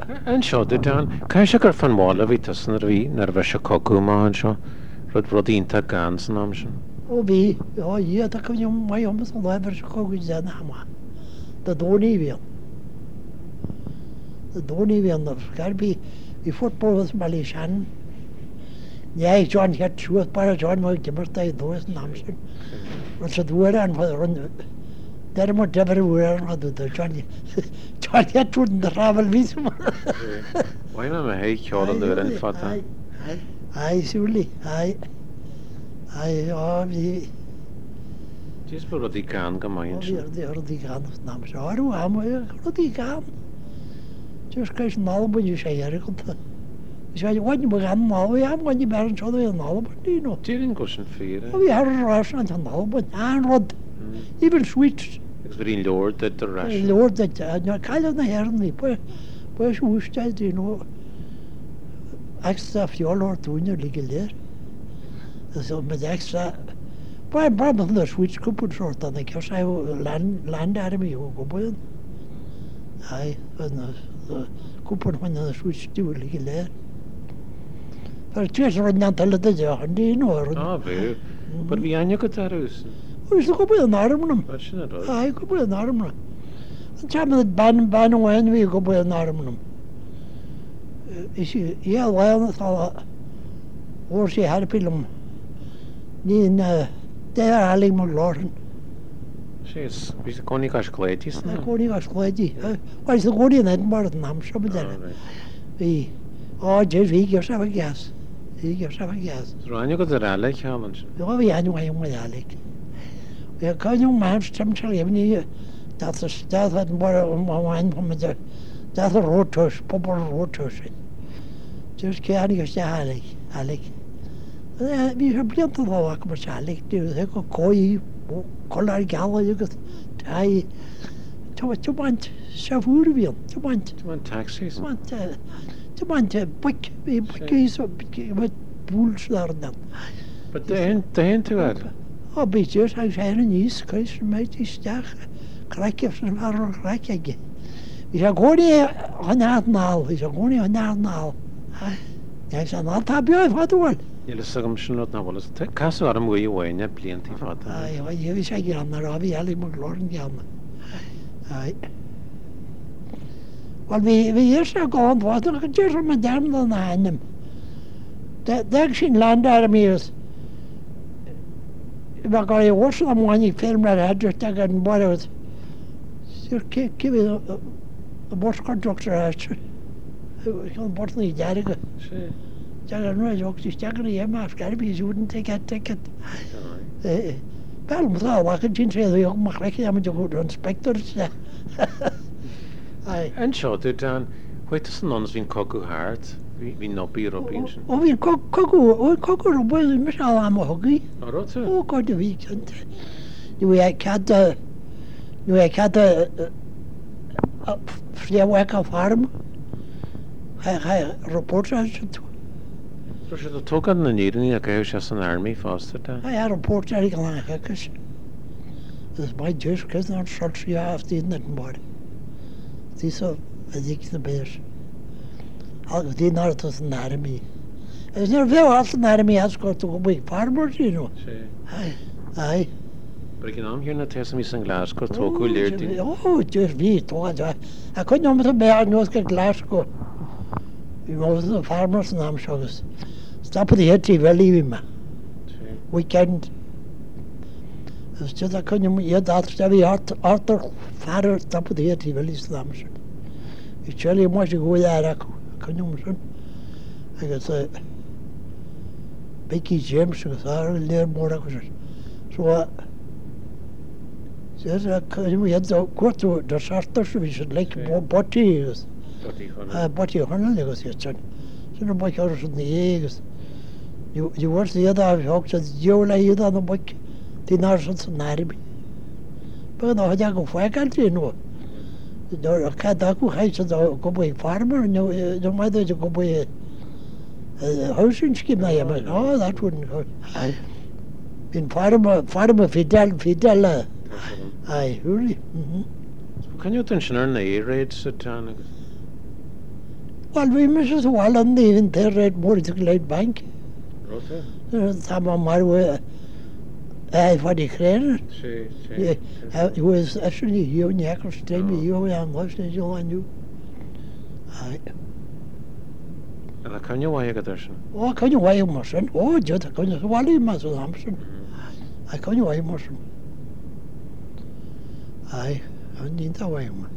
An seo de dan cai se gur fan mála bhí tas na bhí nar bheith se coú má an seo rud rodínta gan san am sin. ó bhí á a chun mai ammas an leibhar se choguid déna hama. Da dóí bhíon. Da dóí bhíon garbí hí futbol me lí sean. Ja, John het sjoerd para John mo gimmerta I doos namsen. Wat se dúar an run. Der mo dever úr an du John. John het toen de ravel vis. Bhaine me hé ceáil an dúir an fata. Ai súli. Ai á vi Dís bu rodí gan go maion sin. die gaan nam se áú am rodí gaan. Just keis nalbun sé ergelt. Sé bhain bu gan má am bhain ber an seo an nalbun no. Tíann go sin fi. Vi har rá an nalbun an rod. Even sweet. Gus bhíon leir de de ra. Lord dat caiile na herní pues ústeid nó extra fiolor túne ligge leer. So met extra bar na switch kupun sort an ik sé land army go buen. Ai kupun man na switch du ligge leer. Per tu run an tell de han di no. Ah, bhí. But bhí aine go tarús. Is go buen armnum. Wat sin it? Ai go buen armnum. An cham ban wen vi go buen armnum. Is ja wel al oor sé har film. Ní de haling mar loren. Sés bhí a coní gas léitís na. Goí as chléidi. Wa de goí net mar nam so be. Vi je vi ge sa gas. Vi ge sa gas. Ráine go a ráile cheálan sin. Jo vi anu mai alik. Ja kan jong man stem ní dat er staat het mar wijn van met dat er roodtus, popper roodtus. Dus kan ik je alik. Vi har blivit av att komma alik. Det är koi kollar galla ju got. Tai tobant chauffeur vi. Tobant. Tún taxis. Tobant bik så med bulls där dan. But de hen tú ar. O bitjus han sé an níos kris meit í steach kraikef sem har kraikege. Vi har goni an ná, vi har goni an ná. Ja, sé ná tabjoi fatúil. Ile sagam sin not na bhla. Casú ar mu bhhaine bliantí fata. Ai, vi sé gan a vi heli mo lorin gan. Ai. Wel vi er sé gáin wat an dé me dem an hanem. Dag sin landar mis. Var gael ei oes am wan I ffilm ar edrych ag yn barod. Sy'r cyfi y bors contractor edrych. Yn bors ni derig. Sí. Jag yn rhaid o'ch sy'n stag yn ei yma afgar fi sŵn ticket. Fel mwyn dda, wach yn ti'n tredd o'ch mach rhaid am yn jogwyd inspector. An seo tú dan chuitas an ons hín cogu háart hí nobí robín sin. O fi'n cogu rhywbeth yn mysg am o hogi. Á rá tú? O god y fi cynt. Nu e cad ffriaweg a ffarm. Hai reporter sy'n tu. Rwy'n siarad o togad na nírin a gael sias an army foster da. Hai reporter I gael hegys. Dus my just cys na'n short si a afti yn yn bod. Di so ydig na beers. Al di nar tos yn army. Is er veel als een army has got to go farmers, you know. Sí. Ai. But ik naam hier na tesa mis an Glasgow togu leert die. Oh, just wie toch. Ik kon nog met bij aan nos Glasgow. We moesten de farmers naam shows. Stap die het die wel lieve me. Sí. Weekend. Dus dat kon je je dat stel je achter vader stap die het die wel is naam show. Ik zal je maar go daar kan je maar doen. Ik zei Becky James daar leer morgen gezegd. Zo ze kan je het kort de sarters wie het lekker botty is. Botty honen legos je chan. Zo een beetje als het niet is. Je wordt je daar ook dat je la je dan een beetje die naar zo'n narbi. Maar dan had je ook voor elkaar no. Door cada ku hij zo go bij farmer no maar dat je go bij housing scheme na je maar oh that wouldn't go. In farmer Fidel. Ai, really. Kan je ten sin na éréid sa tan agus? Well, we must well on the even there at more to Glade Bank. Rosa? Some Maru for the credit. Sí. It was actually you and Yakov Stamy, you and Washington, you and you. A can you why go sin? Oh, can you weigh motion? Oh, just can you swallow muscle Hampson? I can you weigh motion? I need to weigh him.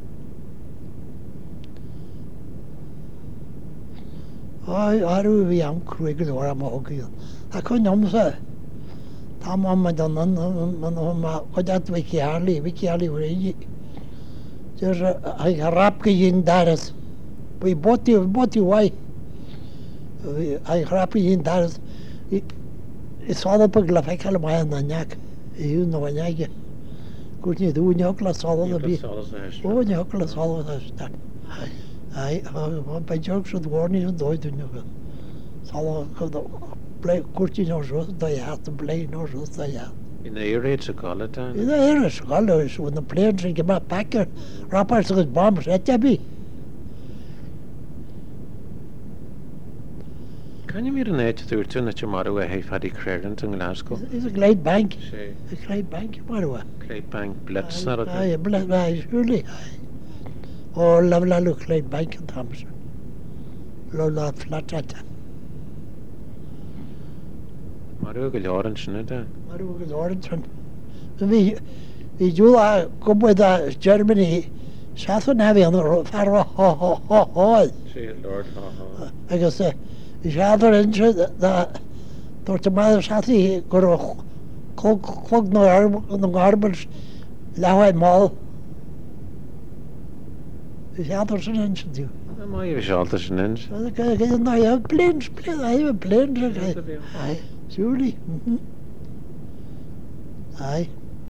I do be am quick or I'm okay. I couldn't say. Tam mamma dan man dat wiki hardly really. There's I rapke in Dallas. We bought you why. I rapke in Dallas. It's all up a glafekal my anyak. You know an egg. Couldn't you do Nicholas all the be? Oh, Nicholas all of that. I by jokes with warning and do it in you. So play curtain or so they have to play no so they have. In the area to call it. In the area scholars when the planes came back packer rappers with bombs at Jabby. Can you meet an edge to return at your mother where he had a credit in Glasgow? It's a Glade Bank. Sí. A Glade Bank, what do I? Clay Bank Blitz, not I bless surely. Or Lavla Glade Bank in Thompson. Lola flat at Mario go orange in it. What was orange? We do come with Germany. Shafton heavy on the road. Sí, Lord. I guess the other inch that the mother Shathi go cook no garbage. Lawa mall. The other inch do. My is altijd een inch. No, you have planes. I have a plane. Aye, surely. Aye.